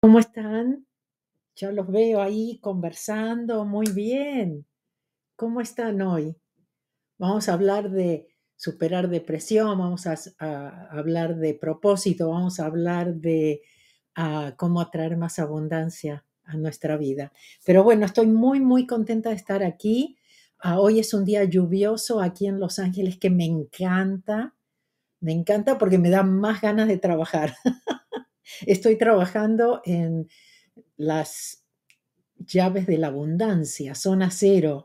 ¿Cómo están? Ya los veo ahí conversando, muy bien. ¿Cómo están hoy? Vamos a hablar de superar depresión, vamos a hablar de propósito, vamos a hablar de cómo atraer más abundancia a nuestra vida. Pero bueno, estoy muy, muy contenta de estar aquí. Hoy es un día lluvioso aquí en Los Ángeles que me encanta porque me da más ganas de trabajar. Estoy trabajando en las llaves de la abundancia, zona cero.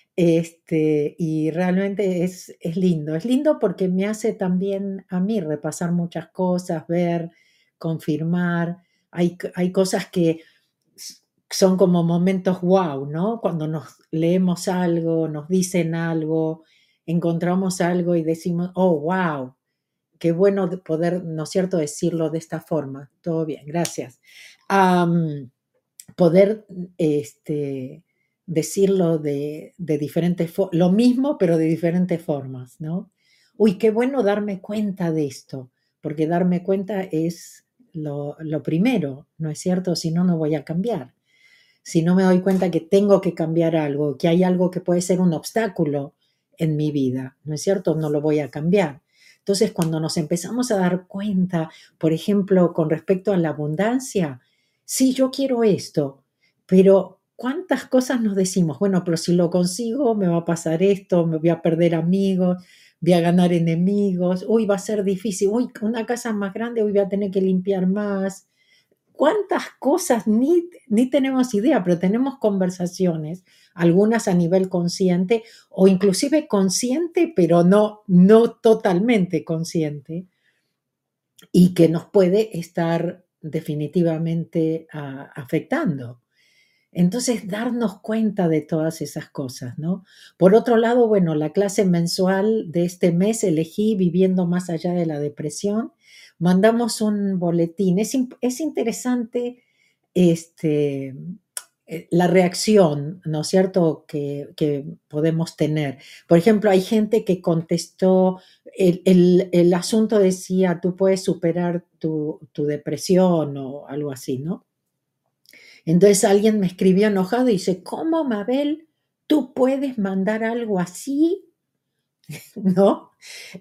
Y realmente es lindo porque me hace también a mí repasar muchas cosas, ver, confirmar. Hay cosas que s- son como momentos wow, ¿no? Cuando nos leemos algo, nos dicen algo, encontramos algo y decimos, oh, wow, qué bueno de poder, ¿no es cierto?, decirlo de esta forma. Todo bien, gracias. Am, Poder decirlo de diferentes formas, lo mismo, pero de diferentes formas, ¿no? Uy, qué bueno darme cuenta de esto, porque darme cuenta es lo primero, ¿no es cierto? Si no, no voy a cambiar. Si no me doy cuenta que tengo que cambiar algo, que hay algo que puede ser un obstáculo en mi vida, ¿no es cierto? No lo voy a cambiar. Entonces, cuando nos empezamos a dar cuenta, por ejemplo, con respecto a la abundancia, sí, yo quiero esto, pero ¿cuántas cosas nos decimos? Bueno, pero si lo consigo, me va a pasar esto, me voy a perder amigos, voy a ganar enemigos, uy, va a ser difícil, uy, una casa más grande, uy, voy a tener que limpiar más, cuántas cosas ni tenemos idea, pero tenemos conversaciones, algunas a nivel consciente o inclusive consciente, pero no totalmente consciente, y que nos puede estar definitivamente afectando. Entonces, darnos cuenta de todas esas cosas, ¿no? Por otro lado, bueno, la clase mensual de este mes elegí Viviendo más allá de la depresión. Mandamos un boletín. Es interesante este, la reacción, ¿no es cierto?, que podemos tener. Por ejemplo, hay gente que contestó, el asunto decía, tú puedes superar tu depresión o algo así, ¿no? Entonces alguien me escribió enojado y dice, ¿cómo, Mabel? ¿Tú puedes mandar algo así? ¿No?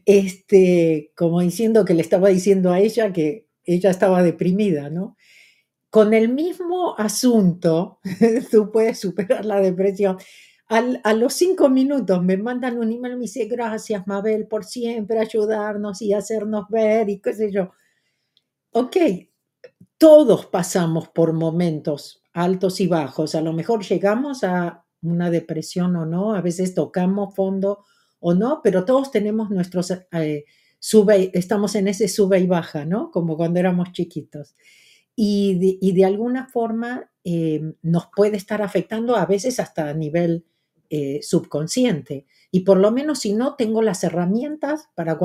Como diciendo que le estaba diciendo a ella que ella estaba deprimida, ¿no? Con el mismo asunto, tú puedes superar la depresión. A los 5 minutos me mandan un email y me dice, gracias, Mabel, por siempre ayudarnos y hacernos ver y qué sé yo. Ok, todos pasamos por momentos altos y bajos. A lo mejor llegamos a una depresión o no, a veces tocamos fondo o no, pero todos tenemos nuestros estamos en ese sube y baja, ¿no? Como cuando éramos chiquitos. Y de alguna forma nos puede estar afectando a veces hasta a nivel subconsciente. Y por lo menos si no tengo las herramientas para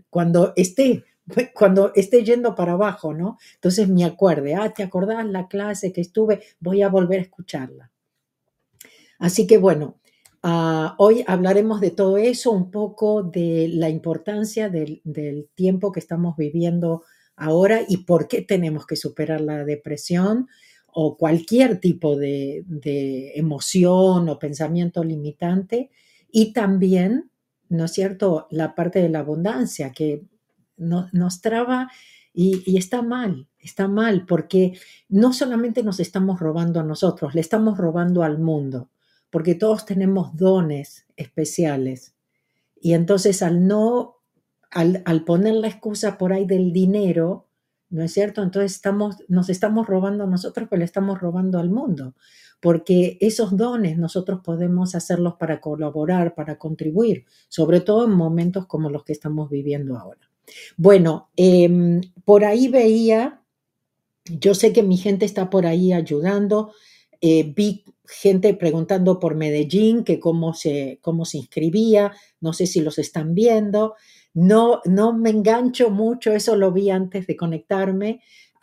cuando esté yendo para abajo, ¿no? Entonces me acuerde, ¿te acordás la clase que estuve? Voy a volver a escucharla. Así que bueno, hoy hablaremos de todo eso, un poco de la importancia del tiempo que estamos viviendo ahora y por qué tenemos que superar la depresión o cualquier tipo de emoción o pensamiento limitante. Y también, ¿no es cierto?, la parte de la abundancia que nos traba y está mal, porque no solamente nos estamos robando a nosotros, le estamos robando al mundo, porque todos tenemos dones especiales. Y entonces al poner la excusa por ahí del dinero, ¿no es cierto? Entonces nos estamos robando a nosotros, pero le estamos robando al mundo, porque esos dones nosotros podemos hacerlos para colaborar, para contribuir, sobre todo en momentos como los que estamos viviendo ahora. Bueno, por ahí veía, yo sé que mi gente está por ahí ayudando. Vi gente preguntando por Medellín, que cómo se inscribía, no sé si los están viendo. No me engancho mucho, eso lo vi antes de conectarme.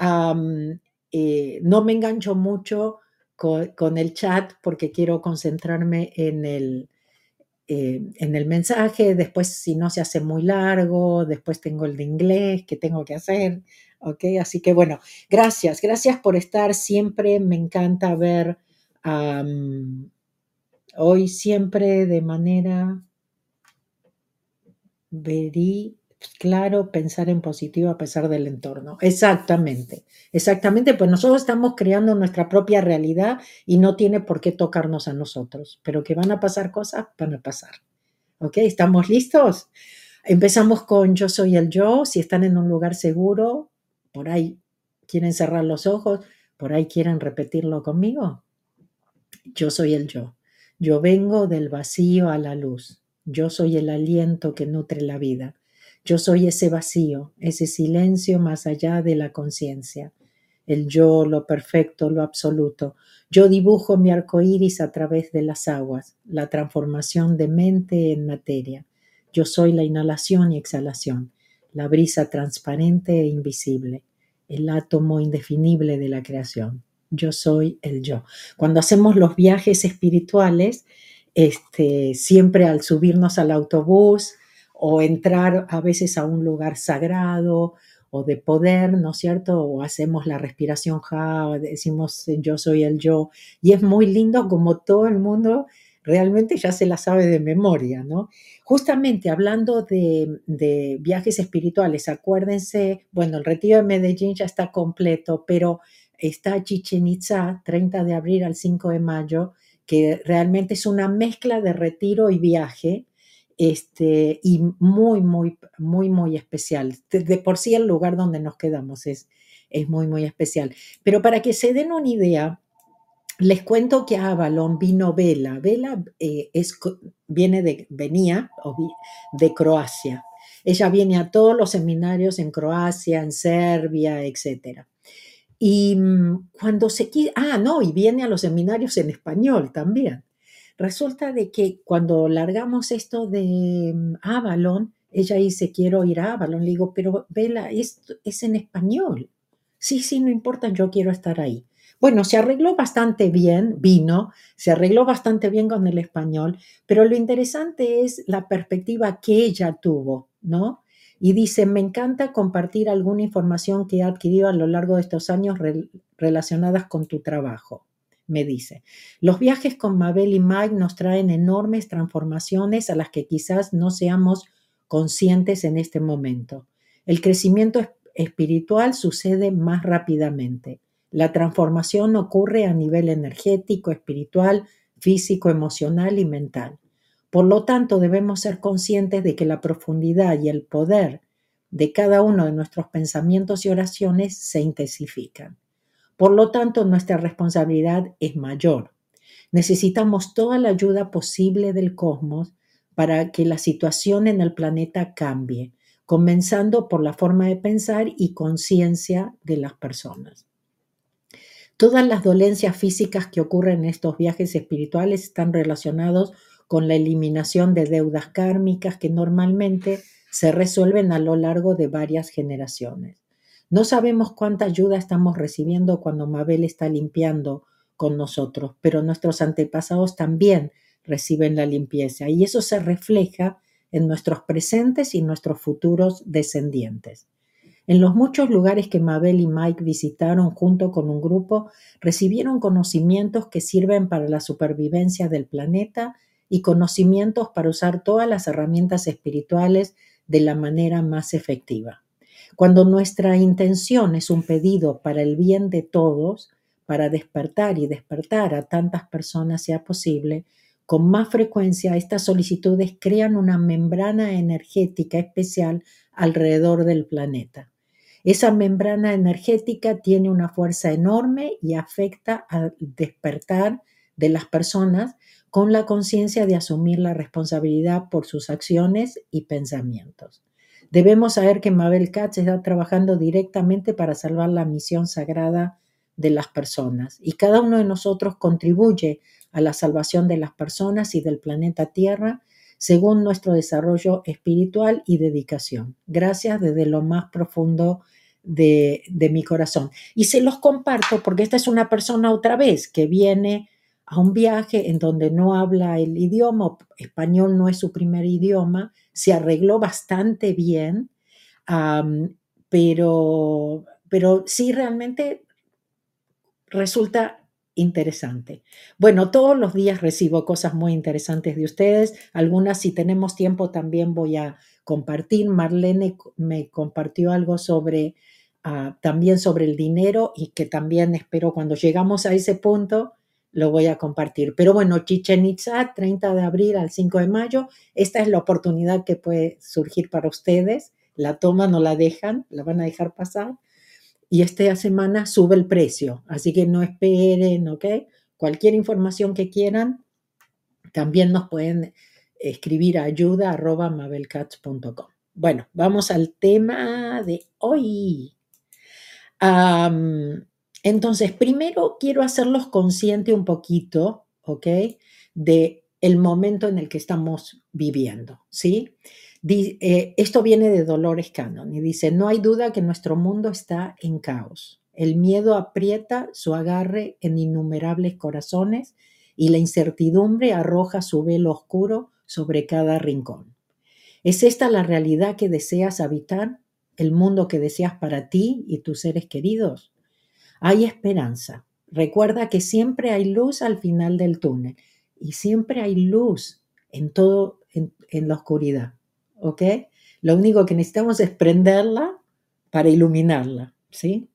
No me engancho mucho con el chat porque quiero concentrarme en el mensaje. Después, si no se hace muy largo, después tengo el de inglés que tengo que hacer. ¿Ok? Así que bueno, gracias por estar. Siempre me encanta ver hoy siempre de manera verí, claro, pensar en positivo a pesar del entorno. Exactamente, exactamente, pues nosotros estamos creando nuestra propia realidad y no tiene por qué tocarnos a nosotros, pero que van a pasar cosas, van a pasar. ¿Ok? ¿Estamos listos? Empezamos con yo soy el yo. Si están en un lugar seguro, por ahí quieren cerrar los ojos, por ahí quieren repetirlo conmigo. Yo soy el yo. Yo vengo del vacío a la luz. Yo soy el aliento que nutre la vida. Yo soy ese vacío, ese silencio más allá de la conciencia. El yo, lo perfecto, lo absoluto. Yo dibujo mi arco iris a través de las aguas, la transformación de mente en materia. Yo soy la inhalación y exhalación, la brisa transparente e invisible, el átomo indefinible de la creación. Yo soy el yo. Cuando hacemos los viajes espirituales, siempre al subirnos al autobús o entrar a veces a un lugar sagrado o de poder, ¿no es cierto? O hacemos la respiración ja, decimos yo soy el yo, y es muy lindo como todo el mundo realmente ya se la sabe de memoria, ¿no? Justamente hablando de viajes espirituales, acuérdense, bueno, el retiro de Medellín ya está completo, pero está Chichen Itza, 30 de abril al 5 de mayo, que realmente es una mezcla de retiro y viaje, y muy, muy, muy, muy especial. De por sí el lugar donde nos quedamos es muy, muy especial. Pero para que se den una idea, les cuento que a Avalon vino Vela. Vela venía de Croacia. Ella viene a todos los seminarios en Croacia, en Serbia, etcétera. Y cuando no, y viene a los seminarios en español también. Resulta de que cuando largamos esto de Avalon, ella dice, quiero ir a Avalon. Le digo, pero Vela, esto es en español. Sí, sí, no importa, yo quiero estar ahí. Bueno, se arregló bastante bien, se arregló bastante bien con el español, pero lo interesante es la perspectiva que ella tuvo, ¿no? Y dice, me encanta compartir alguna información que he adquirido a lo largo de estos años relacionadas con tu trabajo, me dice. Los viajes con Mabel y Mike nos traen enormes transformaciones a las que quizás no seamos conscientes en este momento. El crecimiento espiritual sucede más rápidamente. La transformación ocurre a nivel energético, espiritual, físico, emocional y mental. Por lo tanto, debemos ser conscientes de que la profundidad y el poder de cada uno de nuestros pensamientos y oraciones se intensifican. Por lo tanto, nuestra responsabilidad es mayor. Necesitamos toda la ayuda posible del cosmos para que la situación en el planeta cambie, comenzando por la forma de pensar y conciencia de las personas. Todas las dolencias físicas que ocurren en estos viajes espirituales están relacionados con la eliminación de deudas kármicas que normalmente se resuelven a lo largo de varias generaciones. No sabemos cuánta ayuda estamos recibiendo cuando Mabel está limpiando con nosotros, pero nuestros antepasados también reciben la limpieza y eso se refleja en nuestros presentes y nuestros futuros descendientes. En los muchos lugares que Mabel y Mike visitaron junto con un grupo, recibieron conocimientos que sirven para la supervivencia del planeta y conocimientos para usar todas las herramientas espirituales de la manera más efectiva. Cuando nuestra intención es un pedido para el bien de todos, para despertar y despertar a tantas personas sea posible, con más frecuencia estas solicitudes crean una membrana energética especial alrededor del planeta. Esa membrana energética tiene una fuerza enorme y afecta al despertar de las personas con la conciencia de asumir la responsabilidad por sus acciones y pensamientos. Debemos saber que Mabel Katz está trabajando directamente para salvar la misión sagrada de las personas y cada uno de nosotros contribuye a la salvación de las personas y del planeta Tierra según nuestro desarrollo espiritual y dedicación. Gracias desde lo más profundo de mi corazón. Y se los comparto porque esta es una persona otra vez que viene a un viaje en donde no habla el idioma, español no es su primer idioma, se arregló bastante bien, pero sí realmente resulta interesante. Bueno, todos los días recibo cosas muy interesantes de ustedes. Algunas, si tenemos tiempo, también voy a compartir. Marlene me compartió algo sobre, también sobre el dinero y que también espero cuando llegamos a ese punto lo voy a compartir. Pero bueno, Chichén Itzá, 30 de abril al 5 de mayo, esta es la oportunidad que puede surgir para ustedes. La toman o la dejan, la van a dejar pasar y esta semana sube el precio, así que no esperen, ¿ok? Cualquier información que quieran, también nos pueden escribir a ayuda@mabelcats.com. Bueno, vamos al tema de hoy. Entonces, primero quiero hacerlos consciente un poquito, ¿ok? De el momento en el que estamos viviendo, ¿sí? Esto viene de Dolores Cannon y dice, no hay duda que nuestro mundo está en caos. El miedo aprieta su agarre en innumerables corazones y la incertidumbre arroja su velo oscuro sobre cada rincón. ¿Es esta la realidad que deseas habitar? ¿El mundo que deseas para ti y tus seres queridos? Hay esperanza. Recuerda que siempre hay luz al final del túnel y siempre hay luz en todo, en la oscuridad. ¿Ok? Lo único que necesitamos es prenderla para iluminarla. ¿Sí?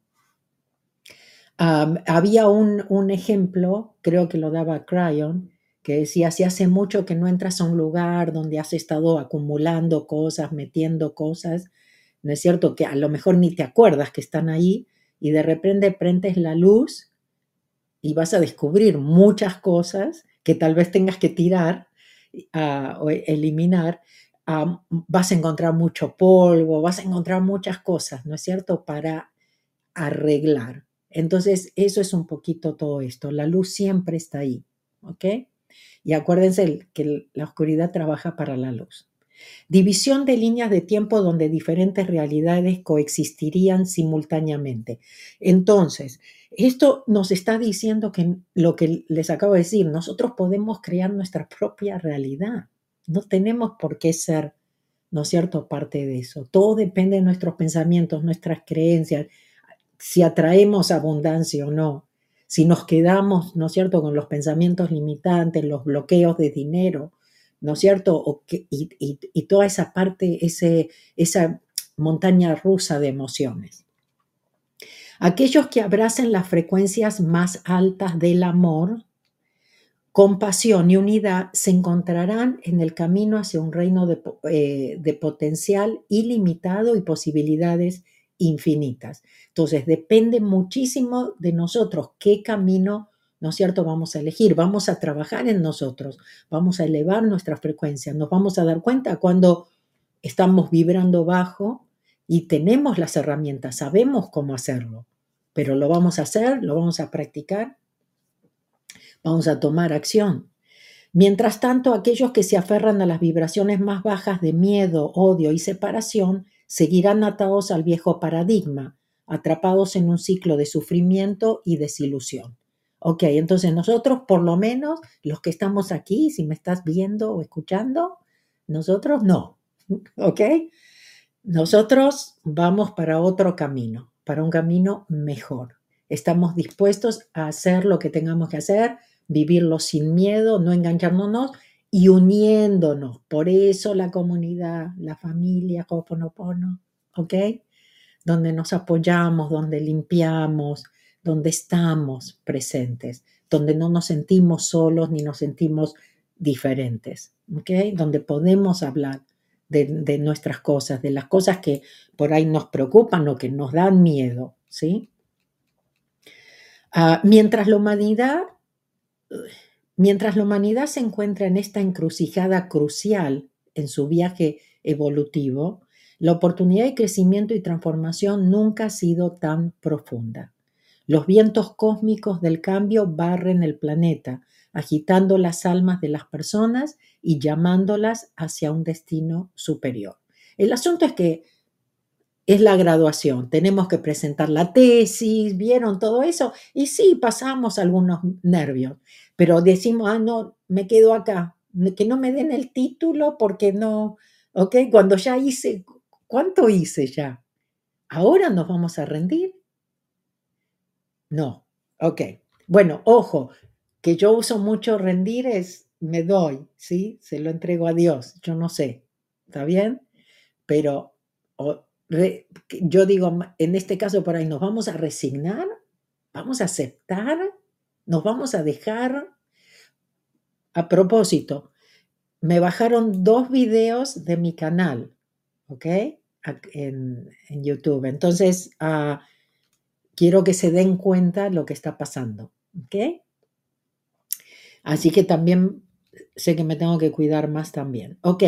Había un ejemplo, creo que lo daba Cryon, que decía, si hace mucho que no entras a un lugar donde has estado acumulando cosas, metiendo cosas, ¿no es cierto? Que a lo mejor ni te acuerdas que están ahí y de repente prendes la luz y vas a descubrir muchas cosas que tal vez tengas que tirar o eliminar. Vas a encontrar mucho polvo, vas a encontrar muchas cosas, ¿no es cierto? Para arreglar. Entonces, eso es un poquito todo esto. La luz siempre está ahí, ¿ok? Y acuérdense que la oscuridad trabaja para la luz. División de líneas de tiempo donde diferentes realidades coexistirían simultáneamente. Entonces, esto nos está diciendo que lo que les acabo de decir, nosotros podemos crear nuestra propia realidad. No tenemos por qué ser, ¿no es cierto?, parte de eso. Todo depende de nuestros pensamientos, nuestras creencias, si atraemos abundancia o no, si nos quedamos, ¿no es cierto?, con los pensamientos limitantes, los bloqueos de dinero, ¿no es cierto? Y toda esa parte, esa montaña rusa de emociones. Aquellos que abracen las frecuencias más altas del amor, compasión y unidad se encontrarán en el camino hacia un reino de potencial ilimitado y posibilidades infinitas. Entonces, depende muchísimo de nosotros qué camino, ¿no es cierto?, vamos a elegir. Vamos a trabajar en nosotros, vamos a elevar nuestra frecuencia, nos vamos a dar cuenta cuando estamos vibrando bajo y tenemos las herramientas, sabemos cómo hacerlo, pero lo vamos a hacer, lo vamos a practicar, vamos a tomar acción. Mientras tanto, aquellos que se aferran a las vibraciones más bajas de miedo, odio y separación seguirán atados al viejo paradigma, atrapados en un ciclo de sufrimiento y desilusión. Ok, entonces nosotros, por lo menos, los que estamos aquí, si me estás viendo o escuchando, nosotros no. Ok, nosotros vamos para otro camino, para un camino mejor. Estamos dispuestos a hacer lo que tengamos que hacer, vivirlo sin miedo, no enganchándonos y uniéndonos. Por eso la comunidad, la familia, Ho'oponopono, ¿ok? Donde nos apoyamos, donde limpiamos, donde estamos presentes, donde no nos sentimos solos ni nos sentimos diferentes, ¿ok? Donde podemos hablar de nuestras cosas, de las cosas que por ahí nos preocupan o que nos dan miedo, ¿sí? Mientras la humanidad se encuentra en esta encrucijada crucial en su viaje evolutivo, la oportunidad de crecimiento y transformación nunca ha sido tan profunda. Los vientos cósmicos del cambio barren el planeta, agitando las almas de las personas y llamándolas hacia un destino superior. El asunto es que es la graduación, tenemos que presentar la tesis, ¿vieron todo eso? Y sí, pasamos algunos nervios, pero decimos, no, me quedo acá, que no me den el título porque no, ¿ok? Cuando ya hice, ¿cuánto hice ya? ¿Ahora nos vamos a rendir? No. Ok. Bueno, ojo, que yo uso mucho rendir es me doy, ¿sí? Se lo entrego a Dios. Yo no sé. ¿Está bien? Pero yo digo, en este caso por ahí, ¿nos vamos a resignar? ¿Vamos a aceptar? ¿Nos vamos a dejar? A propósito, me bajaron 2 videos de mi canal, ¿ok? En YouTube. Entonces, quiero que se den cuenta lo que está pasando, ¿ok? Así que también sé que me tengo que cuidar más también. Ok,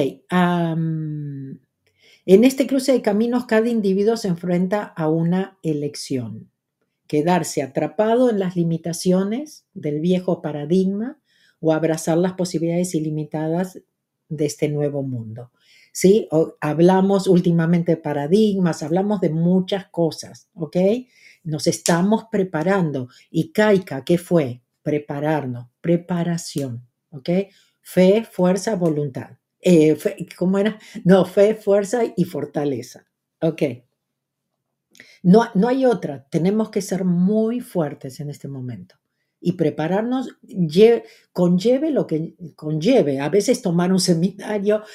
en este cruce de caminos cada individuo se enfrenta a una elección. Quedarse atrapado en las limitaciones del viejo paradigma o abrazar las posibilidades ilimitadas de este nuevo mundo. ¿Sí? Hablamos últimamente de paradigmas, hablamos de muchas cosas, ¿ok? Nos estamos preparando. Y Kaika, ¿qué fue? Prepararnos, preparación, ¿ok? Fe, fuerza, voluntad. ¿Cómo era? No, fe, fuerza y fortaleza, ¿ok? No hay otra. Tenemos que ser muy fuertes en este momento y prepararnos, conlleve lo que conlleve. A veces tomar un seminario,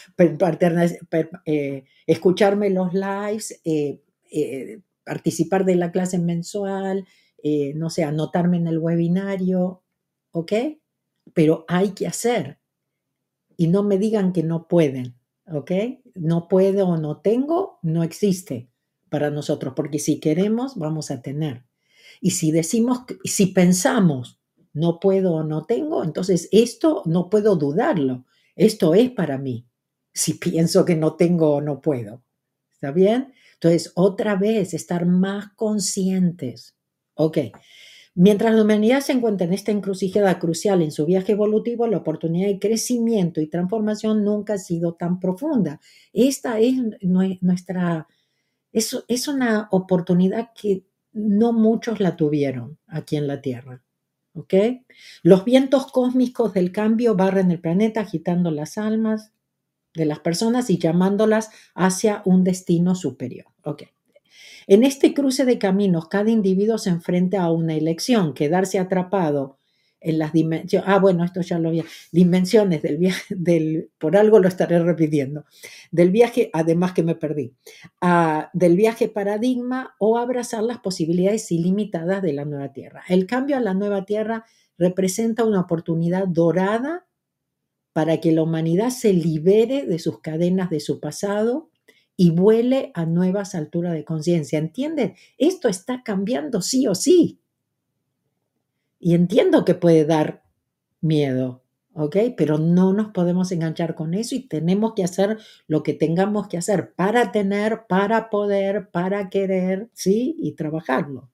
escucharme los lives, participar de la clase mensual, no sé, anotarme en el webinario, ¿ok? Pero hay que hacer y no me digan que no pueden, ¿ok? No puedo o no tengo, no existe para nosotros, porque si queremos, vamos a tener. Y si decimos, si pensamos, no puedo o no tengo, entonces esto no puedo dudarlo. Esto es para mí. Si pienso que no tengo o no puedo. ¿Está bien? Entonces, otra vez, estar más conscientes. Ok. Mientras la humanidad se encuentra en esta encrucijada crucial en su viaje evolutivo, la oportunidad de crecimiento y transformación nunca ha sido tan profunda. Esta es nuestra, es una oportunidad que no muchos la tuvieron aquí en la Tierra. ¿Ok? Los vientos cósmicos del cambio barren el planeta agitando las almas de las personas y llamándolas hacia un destino superior. ¿Ok? En este cruce de caminos, cada individuo se enfrenta a una elección, quedarse atrapado en las dimensiones, bueno, esto ya lo había, dimensiones del viaje, por algo lo estaré repitiendo, del viaje, además que me perdí, del viaje paradigma o abrazar las posibilidades ilimitadas de la nueva Tierra. El cambio a la nueva Tierra representa una oportunidad dorada para que la humanidad se libere de sus cadenas de su pasado y vuele a nuevas alturas de conciencia. ¿Entienden? Esto está cambiando sí o sí. Y entiendo que puede dar miedo, ¿ok? Pero no nos podemos enganchar con eso y tenemos que hacer lo que tengamos que hacer para tener, para poder, para querer, ¿sí? Y trabajarlo.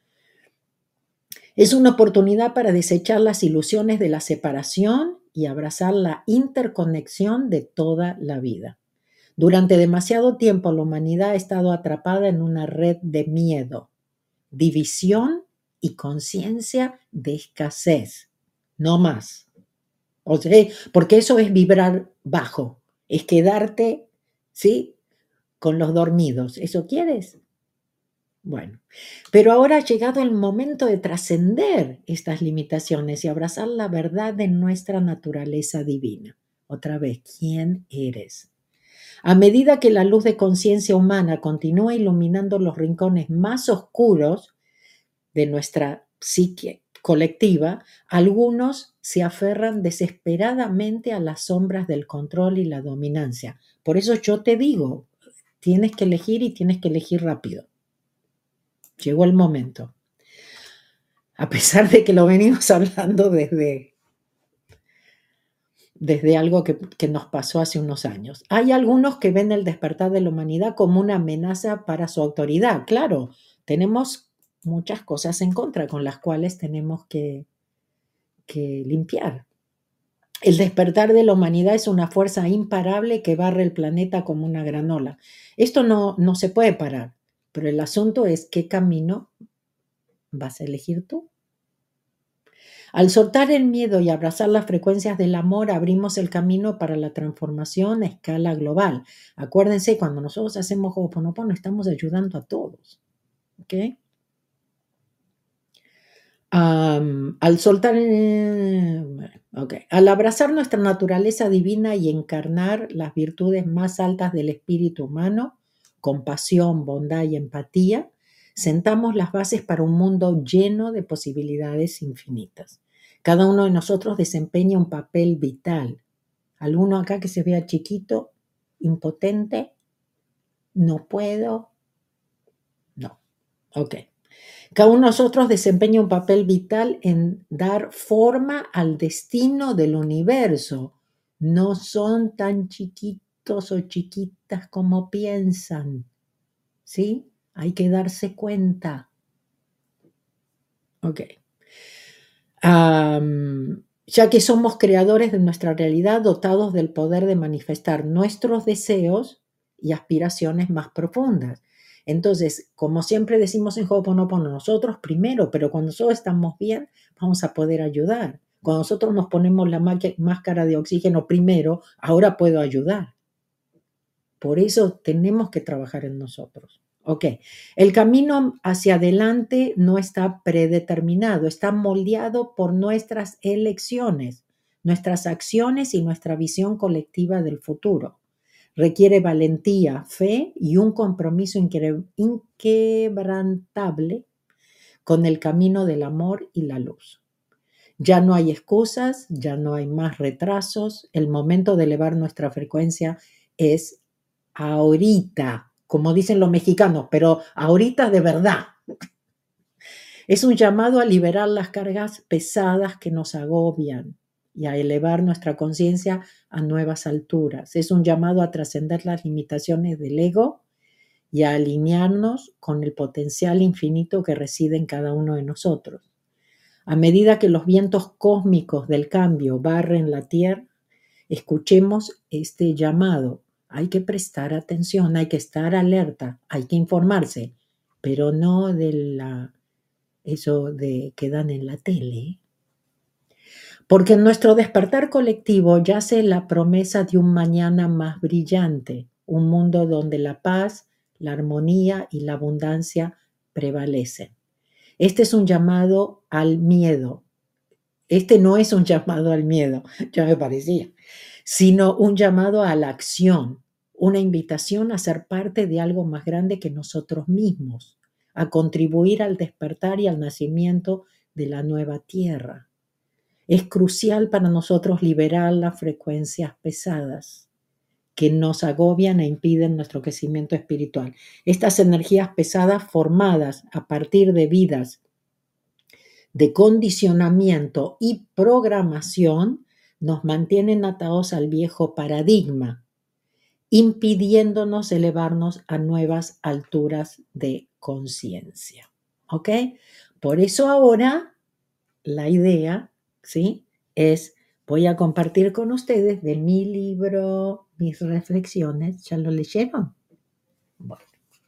Es una oportunidad para desechar las ilusiones de la separación y abrazar la interconexión de toda la vida. Durante demasiado tiempo la humanidad ha estado atrapada en una red de miedo, división y conciencia de escasez. No más. O sea, porque eso es vibrar bajo, es quedarte, ¿sí? Con los dormidos. ¿Eso quieres? Bueno, pero ahora ha llegado el momento de trascender estas limitaciones y abrazar la verdad de nuestra naturaleza divina. Otra vez, ¿quién eres? A medida que la luz de conciencia humana continúa iluminando los rincones más oscuros de nuestra psique colectiva, algunos se aferran desesperadamente a las sombras del control y la dominancia. Por eso yo te digo, tienes que elegir y tienes que elegir rápido. Llegó el momento. A pesar de que lo venimos hablando desde algo que nos pasó hace unos años. Hay algunos que ven el despertar de la humanidad como una amenaza para su autoridad. Claro, tenemos muchas cosas en contra con las cuales tenemos que limpiar. El despertar de la humanidad es una fuerza imparable que barre el planeta como una gran ola. Esto no se puede parar, pero el asunto es qué camino vas a elegir tú. Al soltar el miedo y abrazar las frecuencias del amor, abrimos el camino para la transformación a escala global. Acuérdense, cuando nosotros hacemos Ho'oponopono, estamos ayudando a todos. ¿Ok? Al soltar, al abrazar nuestra naturaleza divina y encarnar las virtudes más altas del espíritu humano, compasión, bondad y empatía, sentamos las bases para un mundo lleno de posibilidades infinitas. Cada uno de nosotros desempeña un papel vital. ¿Alguno acá que se vea chiquito, impotente? ¿No puedo? No. Ok. Cada uno de nosotros desempeña un papel vital en dar forma al destino del universo. No son tan chiquitos o chiquitas como piensan. ¿Sí? Hay que darse cuenta. Ok. Ya que somos creadores de nuestra realidad, dotados del poder de manifestar nuestros deseos y aspiraciones más profundas. Entonces, como siempre decimos en Ho'oponopono, nosotros primero, pero cuando nosotros estamos bien, vamos a poder ayudar. Cuando nosotros nos ponemos la máscara de oxígeno primero, ahora puedo ayudar. Por eso tenemos que trabajar en nosotros. Ok, el camino hacia adelante no está predeterminado, está moldeado por nuestras elecciones, nuestras acciones y nuestra visión colectiva del futuro. Requiere valentía, fe y un compromiso inquebrantable con el camino del amor y la luz. Ya no hay excusas, ya no hay más retrasos, el momento de elevar nuestra frecuencia es ahorita, como dicen los mexicanos, pero ahorita de verdad. Es un llamado a liberar las cargas pesadas que nos agobian y a elevar nuestra conciencia a nuevas alturas. Es un llamado a trascender las limitaciones del ego y a alinearnos con el potencial infinito que reside en cada uno de nosotros. A medida que los vientos cósmicos del cambio barren la tierra, escuchemos este llamado. Hay que prestar atención, hay que estar alerta, hay que informarse, pero no de eso de que dan en la tele. Porque en nuestro despertar colectivo yace la promesa de un mañana más brillante, un mundo donde la paz, la armonía y la abundancia prevalecen. Este es un llamado al miedo. Este no es un llamado al miedo, ya me parecía, sino un llamado a la acción, una invitación a ser parte de algo más grande que nosotros mismos, a contribuir al despertar y al nacimiento de la nueva tierra. Es crucial para nosotros liberar las frecuencias pesadas que nos agobian e impiden nuestro crecimiento espiritual. Estas energías pesadas formadas a partir de vidas de condicionamiento y programación nos mantienen atados al viejo paradigma, impidiéndonos elevarnos a nuevas alturas de conciencia. ¿Ok? Por eso ahora la idea, ¿sí? Es, voy a compartir con ustedes de mi libro, mis reflexiones. ¿Ya lo leyeron? Bueno.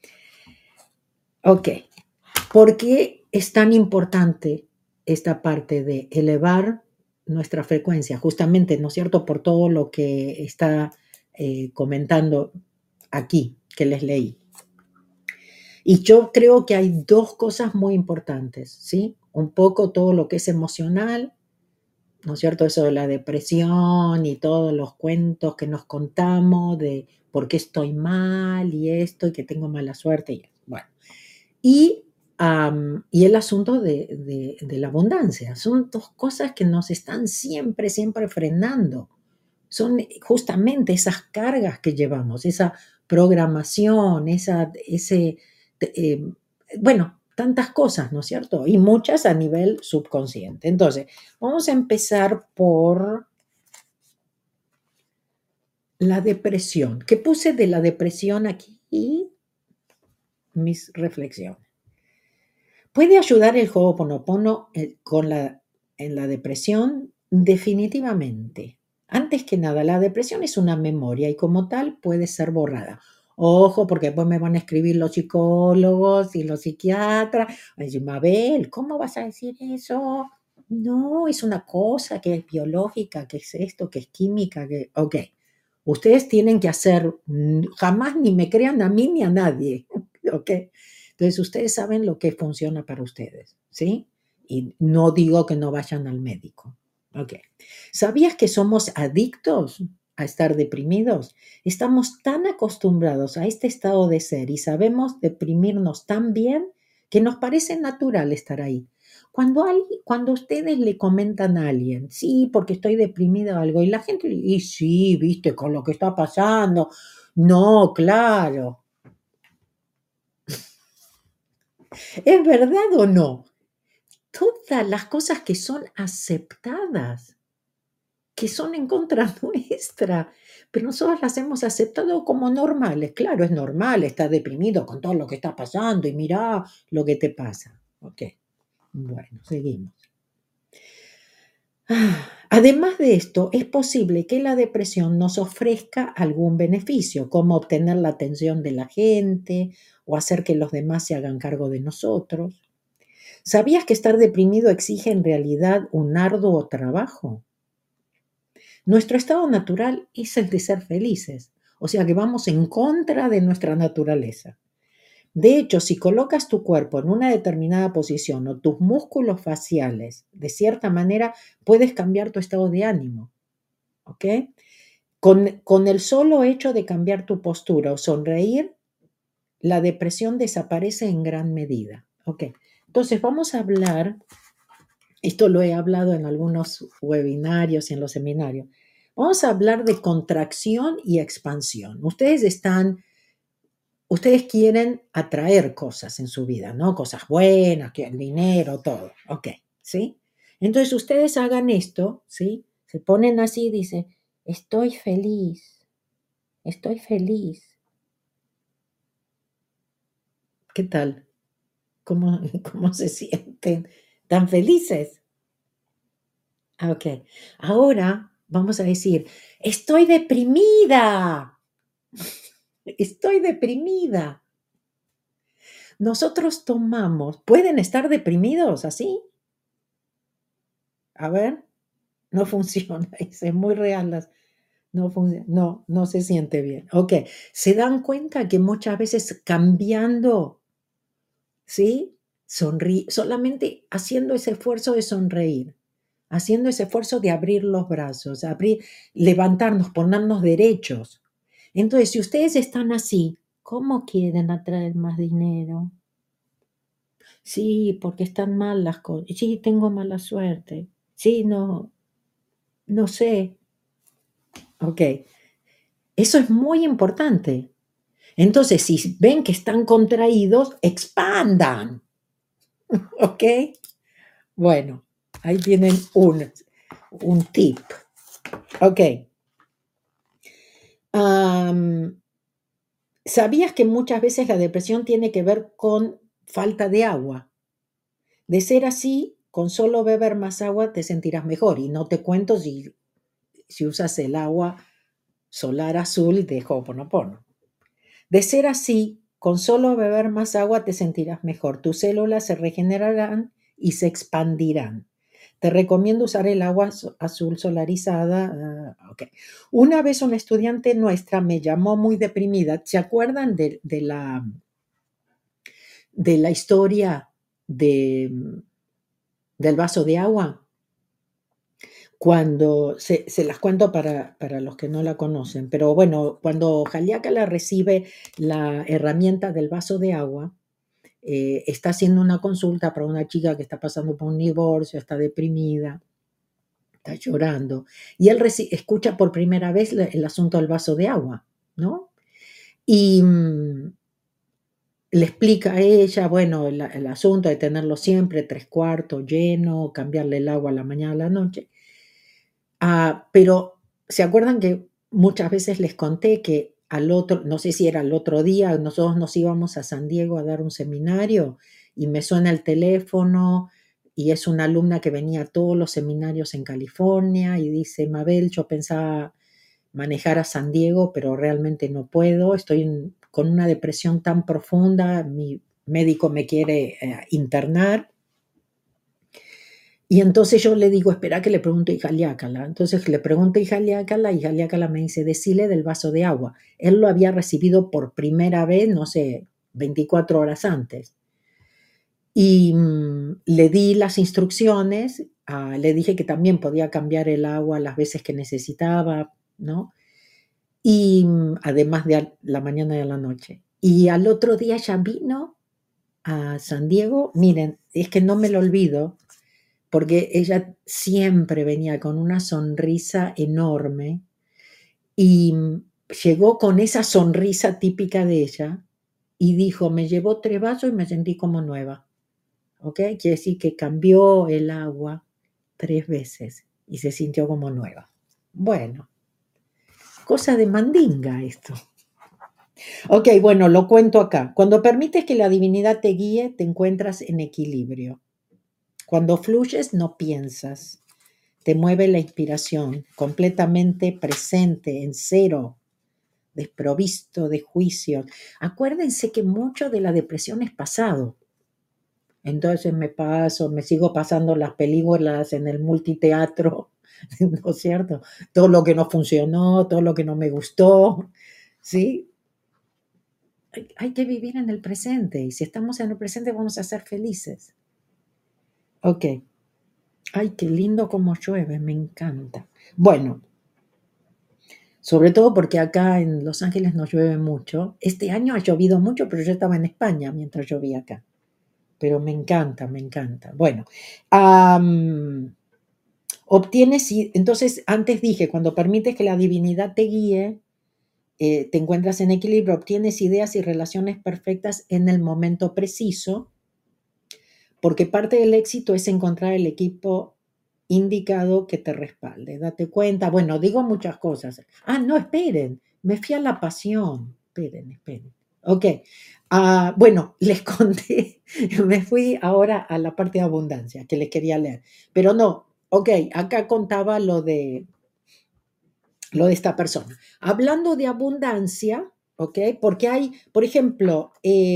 Ok. ¿Por qué es tan importante esta parte de elevar nuestra frecuencia? Justamente, ¿no es cierto? Por todo lo que está comentando aquí, que les leí. Y yo creo que hay dos cosas muy importantes, ¿sí? Un poco todo lo que es emocional, ¿no es cierto? Eso de la depresión y todos los cuentos que nos contamos de por qué estoy mal y esto y que tengo mala suerte. Y, bueno. Y el asunto de la abundancia. Son dos cosas que nos están siempre, siempre frenando. Son justamente esas cargas que llevamos, esa programación, bueno, tantas cosas, ¿no es cierto? Y muchas a nivel subconsciente. Entonces, vamos a empezar por la depresión. ¿Qué puse de la depresión aquí? Y mis reflexiones. ¿Puede ayudar el Ho'oponopono en la depresión? Definitivamente. Antes que nada, la depresión es una memoria y como tal puede ser borrada. Ojo, porque después me van a escribir los psicólogos y los psiquiatras. Ay, Mabel, ¿cómo vas a decir eso? No, es una cosa que es biológica, que es esto, que es química, que... Ok, ustedes tienen que hacer, jamás ni me crean a mí ni a nadie, ok. Entonces ustedes saben lo que funciona para ustedes, ¿sí? Y no digo que no vayan al médico, ok. ¿Sabías que somos adictos a estar deprimidos? Estamos tan acostumbrados a este estado de ser y sabemos deprimirnos tan bien que nos parece natural estar ahí. Cuando ustedes le comentan a alguien, sí, porque estoy deprimida o algo, y la gente le dice, y sí, viste, con lo que está pasando, no, claro, ¿es verdad o no? Todas las cosas que son aceptadas, que son en contra nuestra, pero nosotros las hemos aceptado como normales. Claro, es normal estar deprimido con todo lo que está pasando y mirá lo que te pasa. Ok, bueno, seguimos. Además de esto, es posible que la depresión nos ofrezca algún beneficio, como obtener la atención de la gente o hacer que los demás se hagan cargo de nosotros. ¿Sabías que estar deprimido exige en realidad un arduo trabajo? Nuestro estado natural es el de ser felices, o sea que vamos en contra de nuestra naturaleza. De hecho, si colocas tu cuerpo en una determinada posición o tus músculos faciales, de cierta manera, puedes cambiar tu estado de ánimo. ¿Ok? Con el solo hecho de cambiar tu postura o sonreír, la depresión desaparece en gran medida. ¿Ok? Entonces vamos a hablar, esto lo he hablado en algunos webinarios y en los seminarios, vamos a hablar de contracción y expansión. Ustedes quieren atraer cosas en su vida, ¿no? Cosas buenas, que el dinero, todo. Ok, ¿sí? Entonces ustedes hagan esto, ¿sí? Se ponen así y dicen, estoy feliz, estoy feliz. ¿Qué tal? ¿Cómo, cómo se sienten? ¿Tan felices? Ok, ahora vamos a decir, estoy deprimida, estoy deprimida. Nosotros tomamos, ¿pueden estar deprimidos así? A ver. No funciona, es muy real, no funciona, no, no se siente bien. Ok, se dan cuenta que muchas veces cambiando, ¿sí? Solamente haciendo ese esfuerzo de sonreír, haciendo ese esfuerzo de abrir los brazos, levantarnos, ponernos derechos. Entonces, si ustedes están así, ¿cómo quieren atraer más dinero? Sí, porque están mal las cosas. Sí, tengo mala suerte. Sí, no, no sé. Ok, eso es muy importante. Entonces, si ven que están contraídos, expandan. ¿Ok? Bueno, ahí tienen un tip. Ok. ¿Sabías que muchas veces la depresión tiene que ver con falta de agua? De ser así, con solo beber más agua te sentirás mejor. Y no te cuento si usas el agua solar azul de Ho'oponopono. De ser así, con solo beber más agua te sentirás mejor. Tus células se regenerarán y se expandirán. Te recomiendo usar el agua azul solarizada. Okay. Una vez una estudiante nuestra me llamó muy deprimida. ¿Se acuerdan de la historia del vaso de agua? Cuando se las cuento para los que no la conocen, pero bueno, cuando Jaliaca la recibe la herramienta del vaso de agua, está haciendo una consulta para una chica que está pasando por un divorcio, está deprimida, está llorando, y él escucha por primera vez el asunto del vaso de agua, ¿no? Y le explica a ella, bueno, el asunto de tenerlo siempre 3/4 lleno, cambiarle el agua a la mañana a la noche. Pero ¿se acuerdan que muchas veces les conté que no sé si era el otro día, nosotros nos íbamos a San Diego a dar un seminario y me suena el teléfono y es una alumna que venía a todos los seminarios en California y dice, Mabel, yo pensaba manejar a San Diego, pero realmente no puedo, estoy con una depresión tan profunda, mi médico me quiere internar. Y entonces yo le digo, espera que le pregunto a Ijaliácala. Entonces le pregunto a Ijaliácala y Ijaliácala me dice, decile del vaso de agua. Él lo había recibido por primera vez, no sé, 24 horas antes. Y le di las instrucciones, le dije que también podía cambiar el agua las veces que necesitaba, ¿no? Y además de la mañana y a la noche. Y al otro día ya vino a San Diego. Miren, es que no me lo olvido, porque ella siempre venía con una sonrisa enorme y llegó con esa sonrisa típica de ella y dijo, me llevó 3 vasos y me sentí como nueva. ¿Ok? Quiere decir que cambió el agua 3 veces y se sintió como nueva. Bueno, cosa de mandinga esto. Ok, bueno, lo cuento acá. Cuando permites que la divinidad te guíe, te encuentras en equilibrio. Cuando fluyes, no piensas. Te mueve la inspiración, completamente presente, en cero, desprovisto de juicio. Acuérdense que mucho de la depresión es pasado. Entonces me sigo pasando las películas en el multiteatro, ¿no es cierto? Todo lo que no funcionó, todo lo que no me gustó, ¿sí? Hay que vivir en el presente y si estamos en el presente vamos a ser felices. Ok. Ay, qué lindo como llueve, me encanta. Bueno, sobre todo porque acá en Los Ángeles no llueve mucho. Este año ha llovido mucho, pero yo estaba en España mientras llovía acá. Pero me encanta, me encanta. Bueno, entonces antes dije, cuando permites que la divinidad te guíe, te encuentras en equilibrio, obtienes ideas y relaciones perfectas en el momento preciso, porque parte del éxito es encontrar el equipo indicado que te respalde. Date cuenta, bueno, digo muchas cosas. No, esperen, me fui a la pasión. Esperen. Ok. Bueno, les conté, me fui ahora a la parte de abundancia que les quería leer, pero no, ok, acá contaba lo de esta persona. Hablando de abundancia, ok, porque hay, por ejemplo,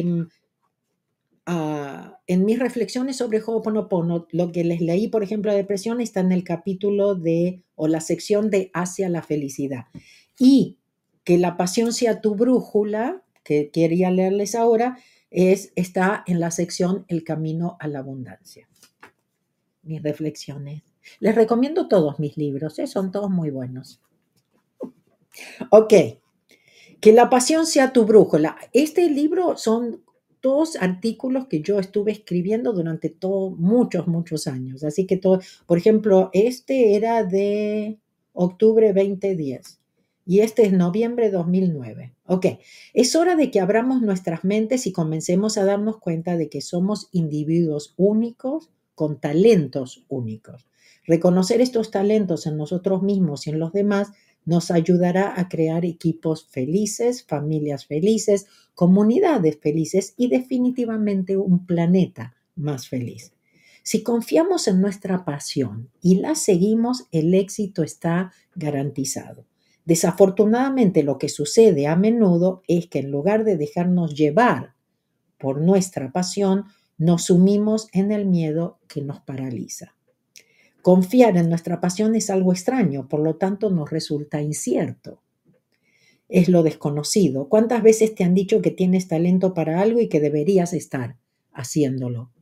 en mis reflexiones sobre Ho'oponopono, lo que les leí, por ejemplo, de depresión, está en el capítulo o la sección de hacia la felicidad. Y que la pasión sea tu brújula, que quería leerles ahora, está en la sección el camino a la abundancia. Mis reflexiones. Les recomiendo todos mis libros, son todos muy buenos. Ok, que la pasión sea tu brújula. Este libro son 2 artículos que yo estuve escribiendo durante muchos años. Así que por ejemplo, este era de octubre 2010 y este es noviembre 2009. Ok, es hora de que abramos nuestras mentes y comencemos a darnos cuenta de que somos individuos únicos con talentos únicos. Reconocer estos talentos en nosotros mismos y en los demás nos ayudará a crear equipos felices, familias felices, comunidades felices y definitivamente un planeta más feliz. Si confiamos en nuestra pasión y la seguimos, el éxito está garantizado. Desafortunadamente, lo que sucede a menudo es que en lugar de dejarnos llevar por nuestra pasión, nos sumimos en el miedo que nos paraliza. Confiar en nuestra pasión es algo extraño, por lo tanto nos resulta incierto. Es lo desconocido. ¿Cuántas veces te han dicho que tienes talento para algo y que deberías estar haciéndolo?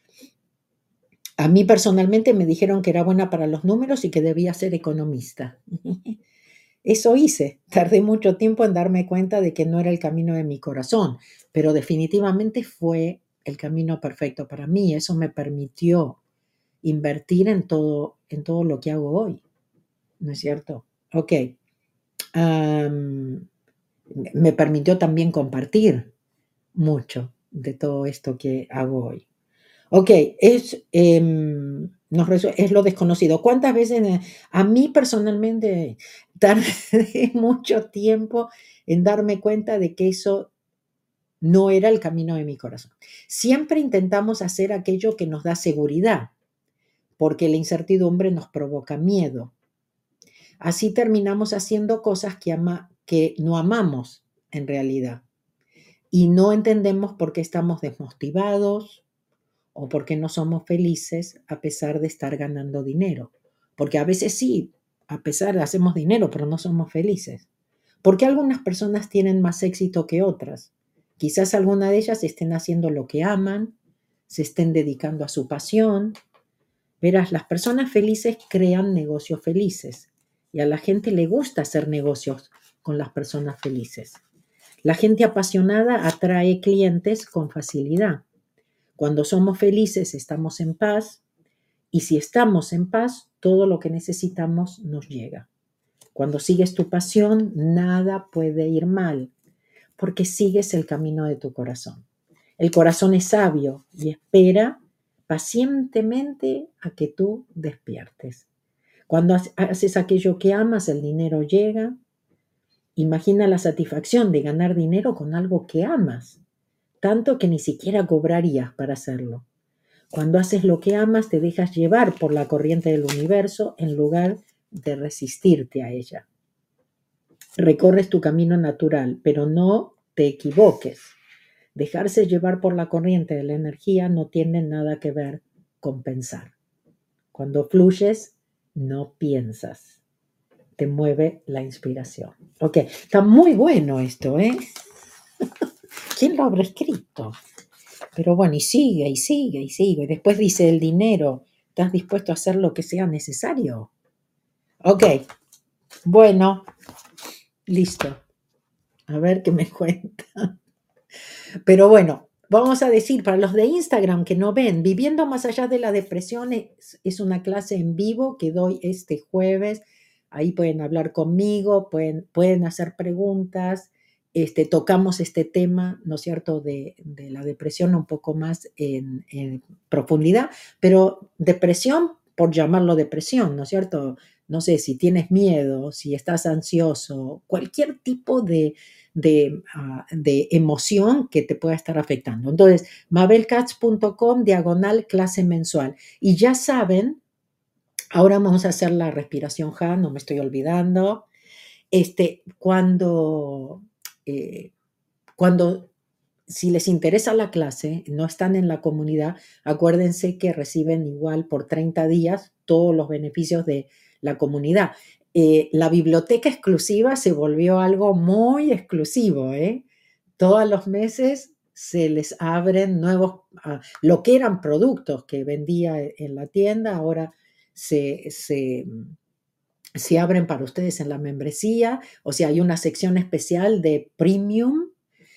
A mí personalmente me dijeron que era buena para los números y que debía ser economista. Eso hice. Tardé mucho tiempo en darme cuenta de que no era el camino de mi corazón, pero definitivamente fue el camino perfecto para mí. Eso me permitió invertir en todo lo que hago hoy. ¿No es cierto? Ok. Me permitió también compartir mucho de todo esto que hago hoy. Ok, es lo desconocido. ¿Cuántas veces a mí personalmente tardé mucho tiempo en darme cuenta de que eso no era el camino de mi corazón? Siempre intentamos hacer aquello que nos da seguridad, porque la incertidumbre nos provoca miedo. Así terminamos haciendo cosas que no amamos en realidad y no entendemos por qué estamos desmotivados o por qué no somos felices a pesar de estar ganando dinero. Porque a veces sí, a pesar de hacemos dinero, pero no somos felices. ¿Por qué algunas personas tienen más éxito que otras? Quizás alguna de ellas estén haciendo lo que aman, se estén dedicando a su pasión. Verás, las personas felices crean negocios felices y a la gente le gusta hacer negocios con las personas felices. La gente apasionada atrae clientes con facilidad. Cuando somos felices estamos en paz y si estamos en paz, todo lo que necesitamos nos llega. Cuando sigues tu pasión, nada puede ir mal porque sigues el camino de tu corazón. El corazón es sabio y espera pacientemente a que tú despiertes. Cuando haces aquello que amas, el dinero llega. Imagina la satisfacción de ganar dinero con algo que amas, tanto que ni siquiera cobrarías para hacerlo. Cuando haces lo que amas, te dejas llevar por la corriente del universo en lugar de resistirte a ella. Recorres tu camino natural, pero no te equivoques. Dejarse llevar por la corriente de la energía no tiene nada que ver con pensar. Cuando fluyes, no piensas. Te mueve la inspiración. Ok, está muy bueno esto, ¿eh? ¿Quién lo habrá escrito? Pero bueno, y sigue, y sigue, y sigue. Y después dice el dinero. ¿Estás dispuesto a hacer lo que sea necesario? Ok, bueno, listo. A ver qué me cuenta. Pero bueno, vamos a decir, para los de Instagram que no ven, Viviendo más allá de la depresión es una clase en vivo que doy este jueves. Ahí pueden hablar conmigo, pueden hacer preguntas. Tocamos este tema, ¿no es cierto?, de la depresión un poco más en profundidad, pero depresión por llamarlo depresión, ¿no es cierto? No sé, si tienes miedo, si estás ansioso, cualquier tipo de emoción que te pueda estar afectando. Entonces, mabelcats.com/clase mensual. Y ya saben, ahora vamos a hacer la respiración Ha, no me estoy olvidando. Cuando si les interesa la clase, no están en la comunidad, acuérdense que reciben igual por 30 días todos los beneficios de la comunidad. La biblioteca exclusiva se volvió algo muy exclusivo, ¿eh? Todos los meses se les abren nuevos, lo que eran productos que vendía en la tienda, ahora se abren para ustedes en la membresía, o sea, hay una sección especial de premium,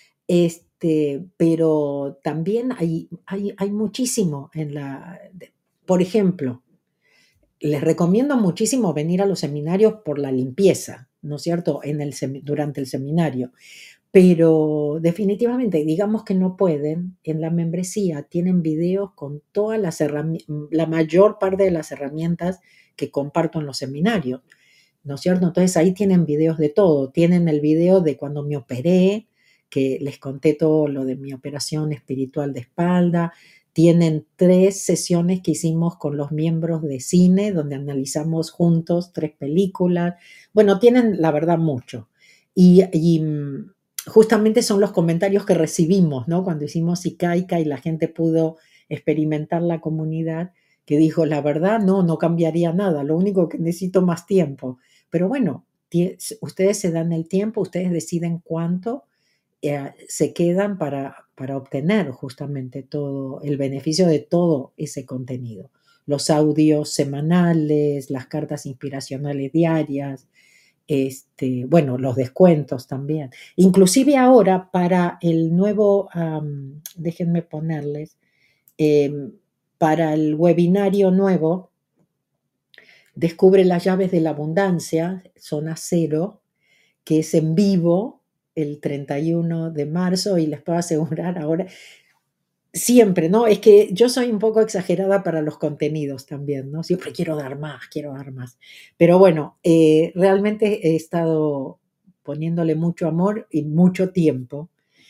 pero también hay muchísimo por ejemplo, les recomiendo muchísimo venir a los seminarios por la limpieza, ¿no es cierto?, durante el seminario. Pero definitivamente, digamos que no pueden, en la membresía tienen videos con todas la mayor parte de las herramientas que comparto en los seminarios, ¿no es cierto? Entonces ahí tienen videos de todo. Tienen el video de cuando me operé, que les conté todo lo de mi operación espiritual de espalda. Tienen 3 sesiones que hicimos con los miembros de cine, donde analizamos juntos 3 películas. Bueno, tienen la verdad mucho. Y justamente son los comentarios que recibimos, ¿no? Cuando hicimos Ikaika y la gente pudo experimentar la comunidad, que dijo, la verdad, no cambiaría nada, lo único que necesito más tiempo. Pero bueno, ustedes se dan el tiempo, ustedes deciden cuánto se quedan para obtener justamente todo el beneficio de todo ese contenido. Los audios semanales, las cartas inspiracionales diarias, bueno, los descuentos también. Inclusive ahora para el nuevo, déjenme ponerles, para el webinario nuevo, Descubre las llaves de la abundancia, zona cero, que es en vivo el 31 de marzo y les puedo asegurar ahora, siempre, ¿no? Es que yo soy un poco exagerada para los contenidos también, ¿no? Siempre quiero dar más, quiero dar más. Pero bueno, realmente he estado poniéndole mucho amor y mucho tiempo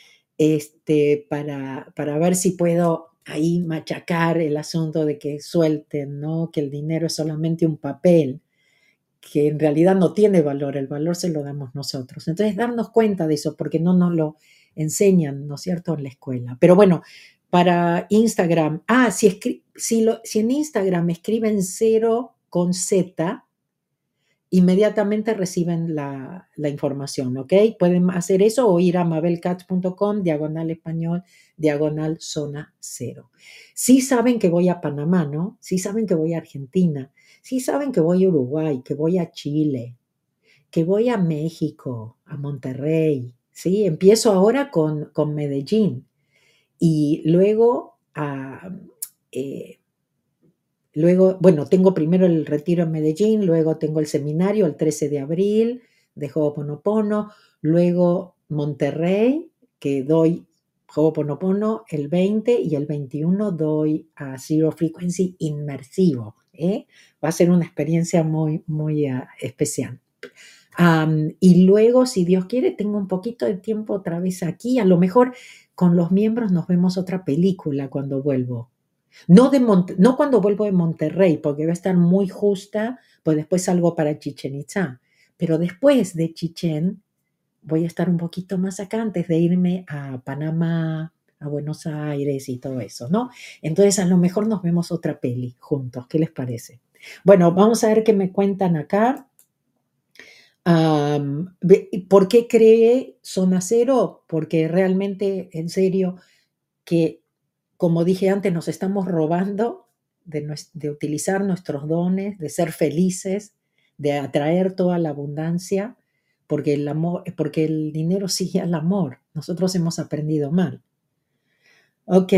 para ver si puedo ahí machacar el asunto de que suelten, ¿no? Que el dinero es solamente un papel, que en realidad no tiene valor, el valor se lo damos nosotros. Entonces, darnos cuenta de eso, porque no nos lo enseñan, ¿no es cierto?, en la escuela. Pero bueno, Para Instagram, si en Instagram escriben 0 con Z, inmediatamente reciben la información, ¿ok? Pueden hacer eso o ir a mabelcats.com, /español, /zona 0. Sí saben que voy a Panamá, ¿no? Sí saben que voy a Argentina, sí saben que voy a Uruguay, que voy a Chile, que voy a México, a Monterrey, ¿sí? Empiezo ahora con Medellín y luego luego, bueno, tengo primero el retiro en Medellín, luego tengo el seminario el 13 de abril de Ho'oponopono, luego Monterrey, que doy Ho'oponopono el 20 y el 21 doy a Zero Frequency inmersivo. Va a ser una experiencia muy, muy especial. Y luego, si Dios quiere, tengo un poquito de tiempo otra vez aquí. A lo mejor con los miembros nos vemos otra película cuando vuelvo. No cuando vuelvo de Monterrey, porque va a estar muy justa, pues después salgo para Chichén Itzá. Pero después de Chichén, voy a estar un poquito más acá antes de irme a Panamá, a Buenos Aires y todo eso, ¿no? Entonces a lo mejor nos vemos otra peli juntos. ¿Qué les parece? Bueno, vamos a ver qué me cuentan acá. ¿Por qué creé Zona Cero? Porque realmente, en serio, que como dije antes, nos estamos robando de utilizar nuestros dones, de ser felices, de atraer toda la abundancia, porque el amor, porque el dinero sigue al amor. Nosotros hemos aprendido mal. Ok.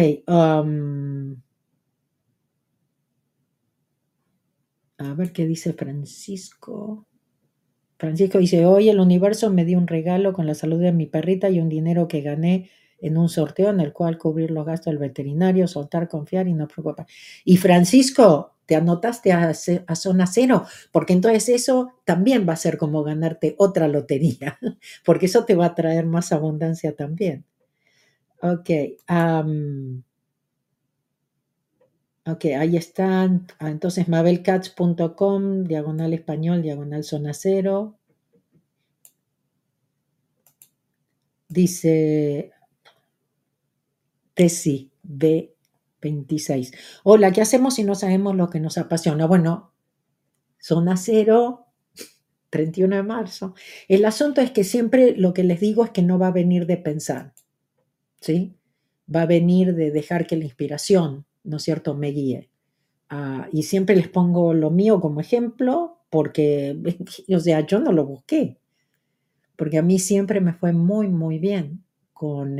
A ver qué dice Francisco. Francisco dice, hoy el universo me dio un regalo con la salud de mi perrita y un dinero que gané en un sorteo en el cual cubrir los gastos del veterinario, soltar, confiar y no preocupar. Y Francisco, te anotaste a Zona Cero, porque entonces eso también va a ser como ganarte otra lotería, porque eso te va a traer más abundancia también. Ok. Ok, ahí están. Entonces, mabelcats.com, /español, /zona 0. Dice Tesi B26. Hola, ¿qué hacemos si no sabemos lo que nos apasiona? Bueno, Zona 0, 31 de marzo. El asunto es que siempre lo que les digo es que no va a venir de pensar, ¿sí? Va a venir de dejar que la inspiración, ¿no es cierto?, me guíe. Y siempre les pongo lo mío como ejemplo porque, o sea, yo no lo busqué, porque a mí siempre me fue muy, muy bien con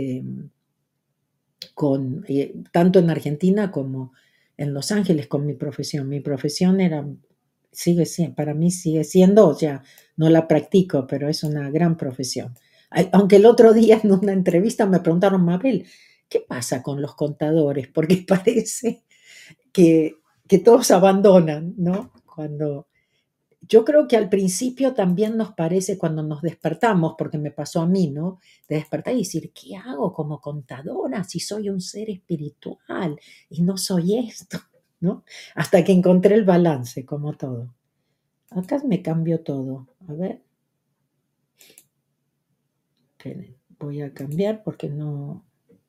tanto en Argentina como en Los Ángeles con mi profesión. Mi profesión para mí sigue siendo, o sea, no la practico, pero es una gran profesión. Aunque el otro día en una entrevista me preguntaron, Mabel, ¿qué pasa con los contadores? Porque parece que todos abandonan, ¿no? Yo creo que al principio también nos parece cuando nos despertamos, porque me pasó a mí, ¿no? De despertar y decir, ¿qué hago como contadora si soy un ser espiritual y no soy esto, ¿no? Hasta que encontré el balance, como todo. Acá me cambió todo. A ver. Esperen, voy a cambiar porque no...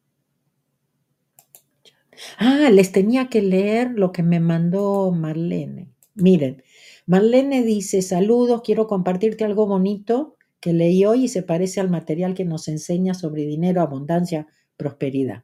les tenía que leer lo que me mandó Marlene. Miren, Marlene dice, saludos, quiero compartirte algo bonito que leí hoy y se parece al material que nos enseña sobre dinero, abundancia, prosperidad.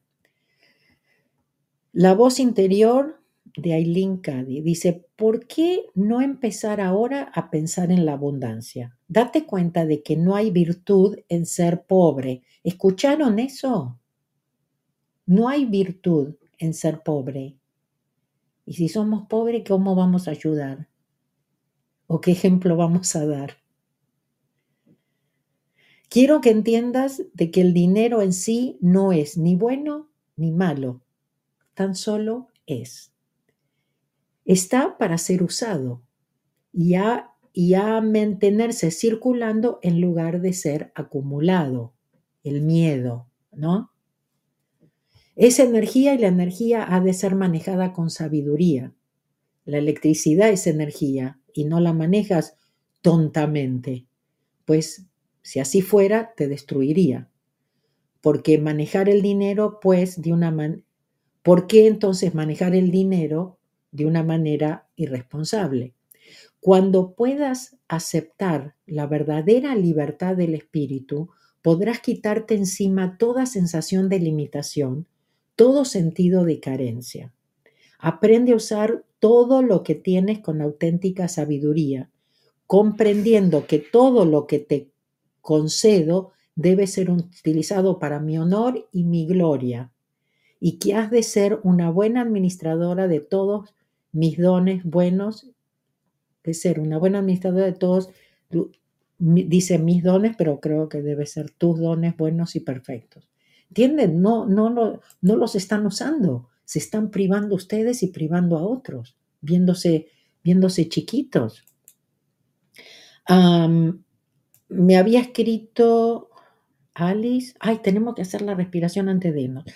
La voz interior de Aileen Cady dice, ¿por qué no empezar ahora a pensar en la abundancia? Date cuenta de que no hay virtud en ser pobre. ¿Escucharon eso? No hay virtud en ser pobre. Y si somos pobres, ¿cómo vamos a ayudar? ¿O qué ejemplo vamos a dar? Quiero que entiendas de que el dinero en sí no es ni bueno ni malo, tan solo es. Está para ser usado y a mantenerse circulando en lugar de ser acumulado. El miedo, ¿no? Es energía y la energía ha de ser manejada con sabiduría. La electricidad es energía y no la manejas tontamente, pues si así fuera te destruiría. porque manejar el dinero, pues, ¿por qué entonces manejar el dinero de una manera irresponsable? Cuando puedas aceptar la verdadera libertad del espíritu, podrás quitarte encima toda sensación de limitación, todo sentido de carencia. Aprende a usar todo lo que tienes con auténtica sabiduría, comprendiendo que todo lo que te concedo debe ser utilizado para mi honor y mi gloria, y que has de ser una buena administradora de todos mis dones buenos, de ser una buena administradora de todos, dice mis dones, pero creo que debe ser tus dones buenos y perfectos. ¿Entienden? No los están usando, se están privando ustedes y privando a otros, viéndose chiquitos. Me había escrito Alice. Ay, tenemos que hacer la respiración antes de irnos.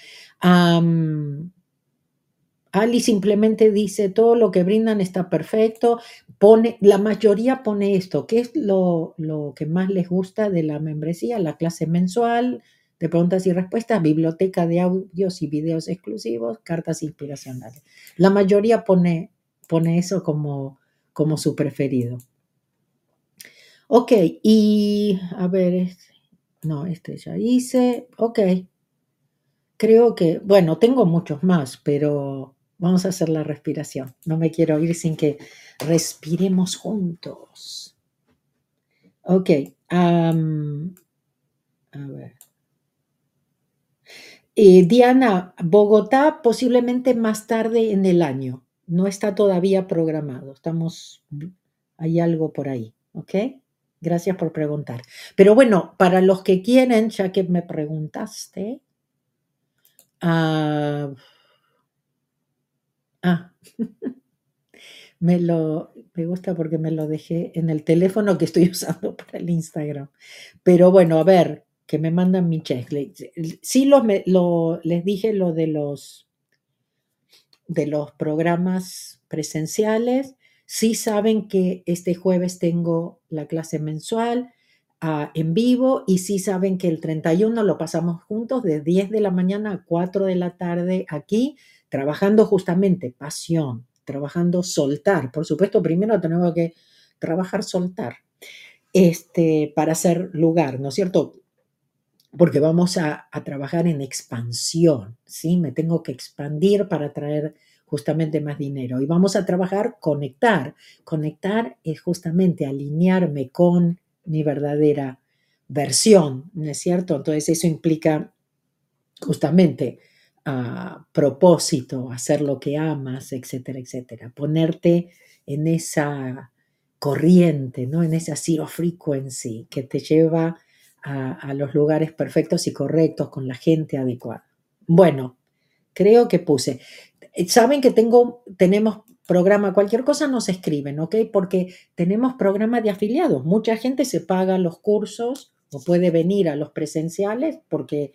Ali simplemente dice, todo lo que brindan está perfecto. La mayoría pone esto, ¿qué es lo que más les gusta de la membresía? La clase mensual de preguntas y respuestas, biblioteca de audios y videos exclusivos, cartas inspiracionales. La mayoría pone eso como su preferido. Ok, y a ver, este ya hice. Ok, creo que, bueno, tengo muchos más, pero vamos a hacer la respiración. No me quiero ir sin que respiremos juntos. Ok, a ver. Diana, Bogotá posiblemente más tarde en el año. No está todavía programado. Hay algo por ahí, ¿ok? Gracias por preguntar. Pero bueno, para los que quieren, ya que me preguntaste, ah, me gusta porque me lo dejé en el teléfono que estoy usando para el Instagram. Pero bueno, a ver, que me mandan mi checklist. Sí, les dije lo de los programas presenciales. Sí saben que este jueves tengo la clase mensual en vivo, y sí saben que el 31 lo pasamos juntos de 10 de la mañana a 4 de la tarde aquí, trabajando justamente pasión, trabajando soltar. Por supuesto, primero tenemos que trabajar soltar para hacer lugar, ¿no es cierto? Porque vamos a trabajar en expansión, ¿sí? Me tengo que expandir para traer justamente más dinero. Y vamos a trabajar conectar. Conectar es justamente alinearme con mi verdadera versión, ¿no es cierto? Entonces eso implica justamente propósito, hacer lo que amas, etcétera, etcétera. Ponerte en esa corriente, ¿no? En esa zero frequency que te lleva a los lugares perfectos y correctos con la gente adecuada. Bueno, creo que puse. Saben que tenemos programa, cualquier cosa nos escriben, ¿ok? Porque tenemos programa de afiliados. Mucha gente se paga los cursos o puede venir a los presenciales porque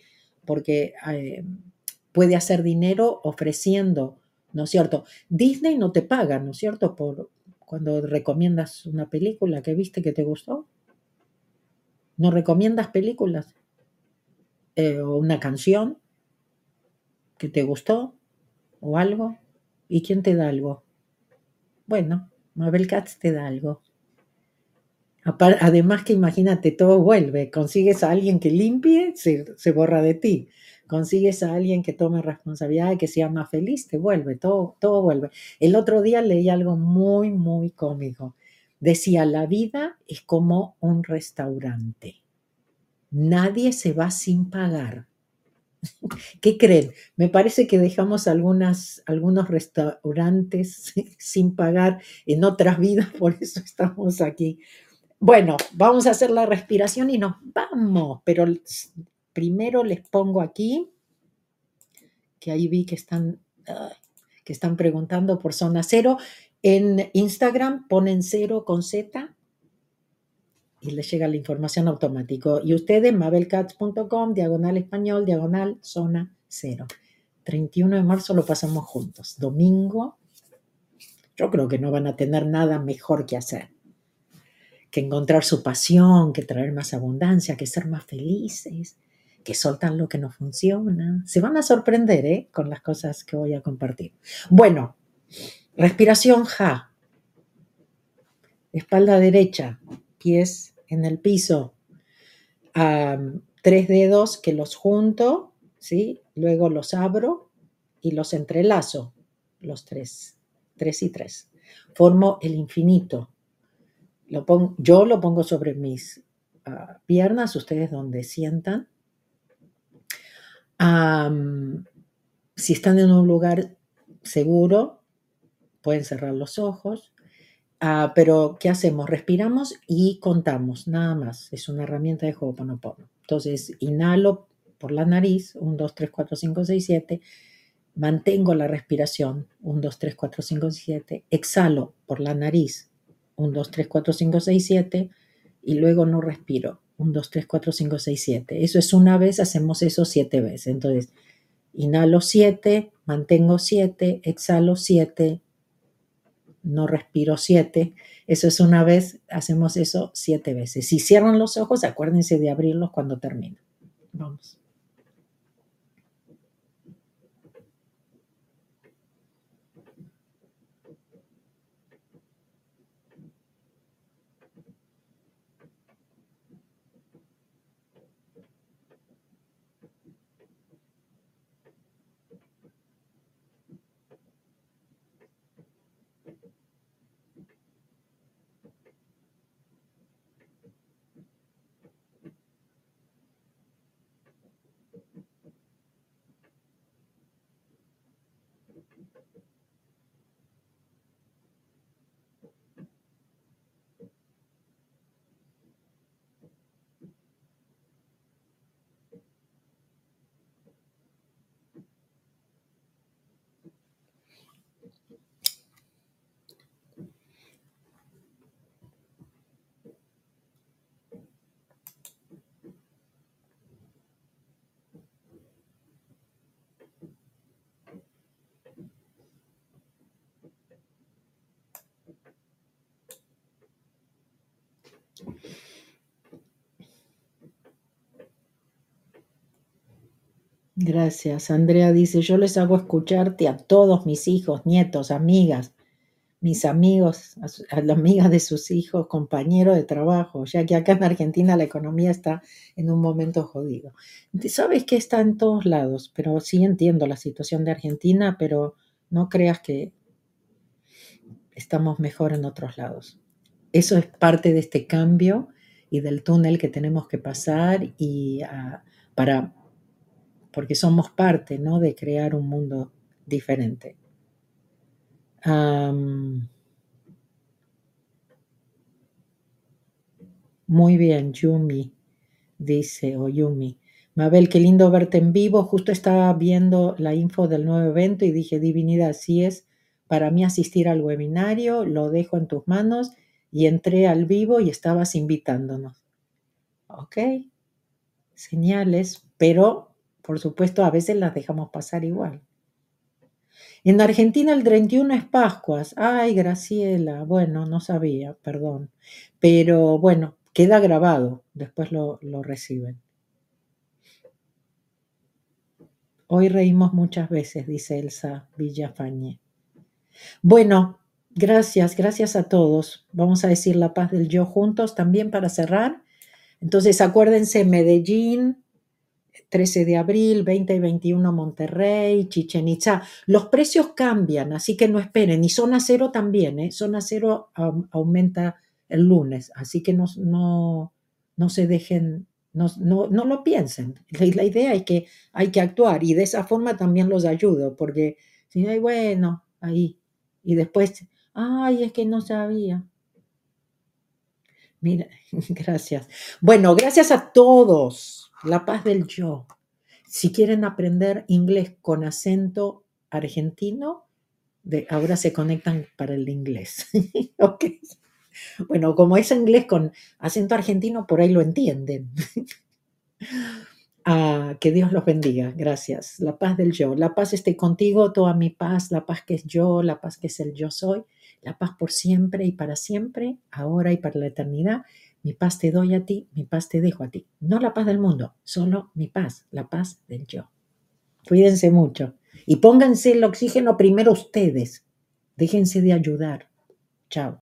puede hacer dinero ofreciendo, ¿no es cierto? Disney no te paga, ¿no es cierto? Cuando recomiendas una película que viste que te gustó. ¿No recomiendas películas? ¿O una canción que te gustó? ¿O algo? ¿Y quién te da algo? Bueno, Mabel Katz te da algo. Además que imagínate, todo vuelve. Consigues a alguien que limpie, se borra de ti. Consigues a alguien que tome responsabilidad y que sea más feliz, te vuelve, todo vuelve. El otro día leí algo muy, muy cómico. Decía, la vida es como un restaurante. Nadie se va sin pagar. ¿Qué creen? Me parece que dejamos algunos restaurantes sin pagar en otras vidas, por eso estamos aquí. Bueno, vamos a hacer la respiración y nos vamos, pero primero les pongo aquí, que ahí vi que están preguntando por zona cero. En Instagram ponen 0 con Z y les llega la información automático. Y ustedes, mabelcats.com, /español, /zona cero. 31 de marzo lo pasamos juntos. Domingo, yo creo que no van a tener nada mejor que hacer que encontrar su pasión, que traer más abundancia, que ser más felices. que soltan lo que no funciona. Se van a sorprender con las cosas que voy a compartir. Bueno, respiración Ja. Espalda derecha, pies en el piso, 3 dedos que los junto, ¿sí? Luego los abro y los entrelazo, los 3, 3 y 3. Formo el infinito. Yo lo pongo sobre mis piernas, ustedes donde sientan. Si están en un lugar seguro, pueden cerrar los ojos. Pero, ¿qué hacemos? Respiramos y contamos, nada más. Es una herramienta de Ho'oponopono. Entonces, inhalo por la nariz, 1, 2, 3, 4, 5, 6, 7. Mantengo la respiración, 1, 2, 3, 4, 5, 7. Exhalo por la nariz, 1, 2, 3, 4, 5, 6, 7. Y luego no respiro, 1, 2, 3, 4, 5, 6, 7. Eso es una vez, hacemos eso 7 veces. Entonces, inhalo 7, mantengo 7, exhalo 7, no respiro 7. Eso es una vez, hacemos eso 7 veces. Si cierran los ojos, acuérdense de abrirlos cuando terminen. Vamos. Gracias. Andrea dice, yo les hago escucharte a todos mis hijos, nietos, amigas, mis amigos, a las amigas de sus hijos, compañeros de trabajo, ya que acá en Argentina la economía está en un momento jodido. Sabes que está en todos lados, pero sí entiendo la situación de Argentina, pero no creas que estamos mejor en otros lados. Eso es parte de este cambio y del túnel que tenemos que pasar y porque somos parte, ¿no?, de crear un mundo diferente. Muy bien, Yumi dice, o Yumi. Mabel, qué lindo verte en vivo. Justo estaba viendo la info del nuevo evento y dije, divinidad, así es para mí asistir al webinario, lo dejo en tus manos, y entré al vivo y estabas invitándonos. Ok, señales, pero por supuesto a veces las dejamos pasar igual. En Argentina el 31 es Pascuas. Ay, Graciela, bueno, no sabía, perdón. Pero bueno, queda grabado, después lo reciben. Hoy reímos muchas veces, dice Elsa Villafañe. Bueno, gracias a todos. Vamos a decir la paz del yo juntos también para cerrar. Entonces acuérdense, Medellín, 13 de abril, 20 y 21 Monterrey, Chichen Itzá. Los precios cambian, así que no esperen. Y Zona Cero también, Zona Cero aumenta el lunes, así que no se dejen, no lo piensen. La idea es que hay que actuar y de esa forma también los ayudo, porque si no, bueno, ahí. Y después, ay, es que no sabía. Mira, gracias. Bueno, gracias a todos. La paz del yo. Si quieren aprender inglés con acento argentino, ahora se conectan para el inglés. Ok. Bueno, como es inglés con acento argentino, por ahí lo entienden. Que Dios los bendiga. Gracias. La paz del yo. La paz esté contigo, toda mi paz, la paz que es yo, la paz que es el yo soy, la paz por siempre y para siempre, ahora y para la eternidad. Mi paz te doy a ti, mi paz te dejo a ti. No la paz del mundo, solo mi paz, la paz del yo. Cuídense mucho. Y pónganse el oxígeno primero ustedes. Déjense de ayudar. Chao.